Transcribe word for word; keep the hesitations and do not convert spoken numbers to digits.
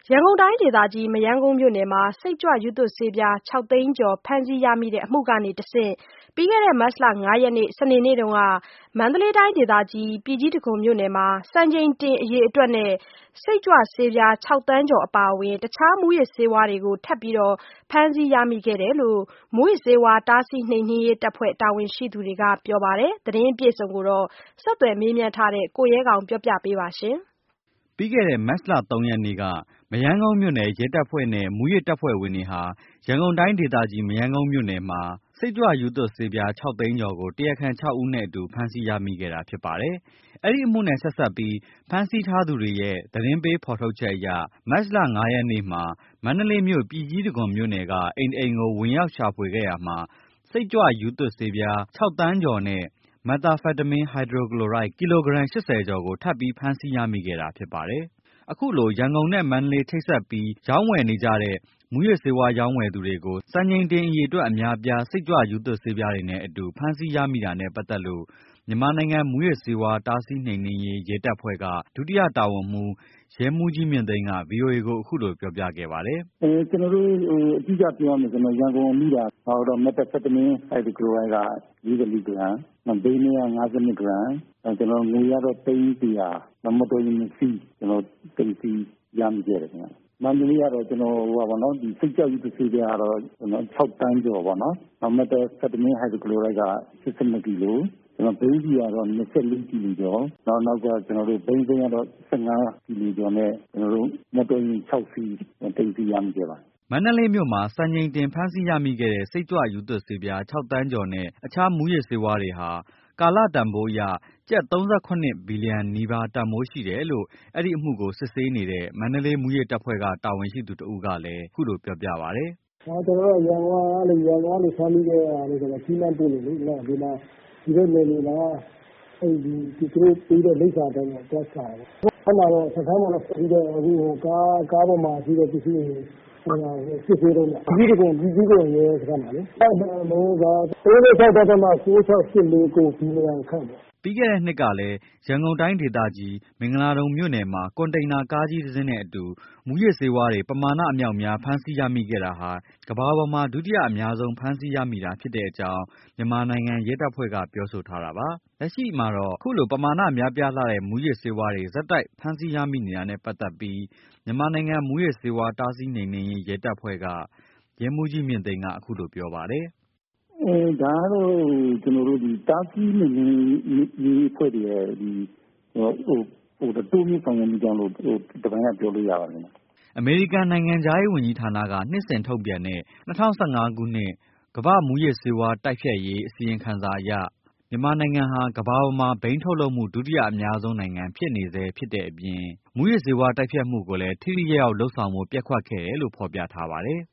ရန်ကုန်တိုင်းဒေသကြီးမရမ်းကုန်းမြို့နယ်မှာစိတ်ကြွရူးသွပ်ဆေးပြား ၆ သိန်းကျော်ဖမ်းဆီးရမိတဲ့အမှုကနေတဆင့်ပြီးခဲ့တဲ့မတ်လ ၅ ရက်နေ့ စနေနေ့က မန္တလေးတိုင်းဒေသကြီးပြည်ကြီးတံခွန်မြို့နယ်မှာ စံချိန်တင်အရေအတွက်နဲ့စိတ်ကြွဆေးပြား ၆ သန်းကျော်အပါအဝင် တခြားမူးယစ်ဆေးဝါးတွေကို ထပ်မံဖမ်းဆီးရမိခဲ့တယ်လို့ မူးယစ်ဆေးဝါးတားဆီးနှိမ်နင်းရေးတပ်ဖွဲ့တာဝန်ရှိသူတွေကပြောပါတယ်။ သတင်းအပြည့်အစုံကိုဆက်သွယ်မေးမြန်းထားတဲ့ကိုရဲခေါင်ကပြောပြပေးပါမယ်။ ပြီးခဲ့တဲ့မတ်လ ၃ ရက်နေ့က မရမ်းကုန်းမြို့နယ်ရဲတပ်ဖွဲ့နဲ့မူးယစ်တပ်ဖွဲ့ဝင်တွေဟာ ရန်ကုန်တိုင်းဒေသကြီးမရမ်းကုန်းမြို့နယ်မှာ စိတ်ကြွရူးသွပ်ဆေးပြား ၆ သိန်းကျော်ကို တရားခံ ၆ ဦးနဲ့အတူဖမ်းဆီးရမိခဲ့တာဖြစ်ပါတယ်။ အဲဒီအမှုနဲ့ဆက်စပ်ပြီးဖမ်းဆီးထားသူတွေရဲ့သတင်းပေးဖော်ထုတ်ချက်အရ မတ်လ ၅ ရက်နေ့မှာ မန္တလေးမြို့ပြည်ကြီးတံခွန်မြို့နယ်က အိမ်တစ်အိမ်ကိုဝင်ရောက်ရှာဖွေခဲ့ရာမှာ စိတ်ကြွရူးသွပ်ဆေးပြား ၆ သန်းကျော်နဲ့ မက်သာဖက်တမင်း ဟိုက်ဒရိုကလိုရိုက် ကီလိုဂရမ် ၈၀ ကျော်ကို ထပ်ပြီးဖမ်းဆီးရမိခဲ့တာဖြစ်ပါတယ်။ အခုလိုရန်ကုန်နဲ့မန္တလေးချိတ်ဆက်ပြီးရောင်းဝယ်နေကြတဲ့ မူးယစ်ဆေးဝါးရောင်းဝယ်သူတွေကို စံချိန်တင်အရေအတွက်အများအပြား စိတ်ကြွရူးသွပ်ဆေးပြားတွေနဲ့အတူဖမ်းဆီးရမိတာနဲ့ပတ်သက်လို့ မြန်မာနိုင်ငံမူးယစ်ဆေးဝါးတားဆီးနှိမ်နင်းရေးရဲတပ်ဖွဲ့က ဒုတိယတာဝန်မှူး ရဲမှူးကြီးမြင့်သိန်းက ဗွီအိုအေကိုအခုလိုပြောပြခဲ့ပါတယ်။ “ကျနော်တို့အတိအကျပြောရမယ်ဆိုရင် ရန်ကုန်မိတာကတော့ မက်သာဖက်တမင်း ဟိုက်ဒရိုကလိုရိုက်က ၄၄ ဂရမ်၊ ဘိန်း ၂၅၂ ဂရမ်၊ ငွေကတော့သိန်း ၁၀၀ မော်တော်ယာဉ်နှစ်စီး ကျနော်တို့သိမ်းဆည်းရမိခဲ့တယ်ခင်ဗျ။ မန္တလေးကတော့ စိတ်ကြွရူးသွပ်ဆေးပြားကတော့ ၆ သန်းကျော်ပေါ့နော်။ မက်သာဖက်တမင်း ဟိုက်ဒရိုကလိုရိုက်က ၈၂ ကီလို၊ ဘိန်းဖြူကတော့ ၂၄ ကီလိုကျော်၊ နောက်က ဘိန်းစိမ်းကတော့ ၁၅ ကီလိုကျော်နဲ့ မော်တော်ယာဉ် ၆ စီးသိမ်းဆည်းရမိခဲ့ပါတယ်။ ” မန္တလေးမြို့မှာ စံချိန်တင်ဖမ်းဆီးရမိခဲ့တဲ့ စိတ်ကြွရူးသွပ်ဆေးပြား ၆ သန်းကျော်နဲ့ အခြားမူးယစ်ဆေးဝါးတွေဟာ ကာလတန်ဖိုးအရ ကျပ် ၃၇ ဘီလီယံနီးပါးတန်ဖိုးရှိတယ်လို့ အဲဒီအမှုကိုစစ်ဆေးနေတဲ့ မန္တလေးမူးယစ်တပ်ဖွဲ့ကတာဝန်ရှိသူတဦးကလည်း အခုလိုပြောပြပါတယ်။ “ကျနော်တို့ရန်ကုန်ကနေဖမ်းမိတဲ့ဟာတွေဆိုတော့ ထီးနန်းပို့တယ်လေ။ ဒီမှာဒီဘက်နယ်မြေမှာသူတို့ပေးတဲ့လိပ်စာအတိုင်းသွားရှာတယ်။ အဲဒီမှာတော့စခန်းမှာတော့စစ်ပြီးတော့ကားပေါ်မှာရှိတဲ့ပစ္စည်းတွေစစ်ဆေးတုန်းဗျ။ ပြည်ကြီးတံခွန်ရဲစခန်းမှာလေ။ အဲဒီတန်ဖိုးက ၃၆.၉၆၈၄၉ ဘီလီယံခန့်ပေါ့။ ” ပြီးခဲ့တဲ့နှစ်ကလည်း ရန်ကုန်တိုင်းဒေသကြီး မင်္ဂလာဒုံမြို့နယ်မှာ ကွန်တိန်နာကားကြီးတစ်စင်းနဲ့အတူ မူးယစ်ဆေးဝါးတွေ ပမာဏအမြောက်အများဖမ်းဆီးရမိခဲ့တာဟာ ကမ္ဘာပေါ်မှာ ဒုတိယအများဆုံးဖမ်းဆီးရမိတာဖြစ်တဲ့အကြောင်း မြန်မာနိုင်ငံရဲတပ်ဖွဲ့ကပြောဆိုထားတာပါ။ လက်ရှိမှာတော့ အခုလိုပမာဏများပြားလှတဲ့ မူးယစ်ဆေးဝါးတွေ ဆက်တိုက်ဖမ်းဆီးရမိနေတာနဲ့ပတ်သက်ပြီး မြန်မာနိုင်ငံမူးယစ်ဆေးဝါးတားဆီးနှိမ်နင်းရေးရဲတပ်ဖွဲ့က ရဲမှူးကြီးမြင့်သိန်းက အခုလိုပြောပါတယ်။ “ဒါကတော့ကျနော်တို့တားဆီးနှိမ်နင်းရေးအဖွဲ့တွေရဲ့တိုးမြှင့်ဆောင်ရွက်မှုကြောင့်လို့ တပိုင်းကပြောလို့ရပါတယ်။ ” အမေရိကန်နိုင်ငံခြားရေးဝန်ကြီးဌာနက နှစ်စဉ်ထုတ်ပြန်တဲ့ ၂၀၁၅ ခုနှစ် ကမ္ဘာ့မူးယစ်ဆေးဝါးတိုက်ဖျက်ရေးအစီရင်ခံစာအရ မြန်မာနိုင်ငံဟာ ကမ္ဘာပေါ်မှာ ဘိန်းထုတ်လုပ်မှု ဒုတိယအများဆုံးနိုင်ငံဖြစ်နေဆဲဖြစ်တဲ့အပြင် မူးယစ်ဆေးဝါးတိုက်ဖျက်မှုကိုလည်း ထိထိရောက်ရောက်လုပ်ဆောင်ဖို့ ပျက်ကွက်ခဲ့တယ်လို့ဖော်ပြထားပါတယ်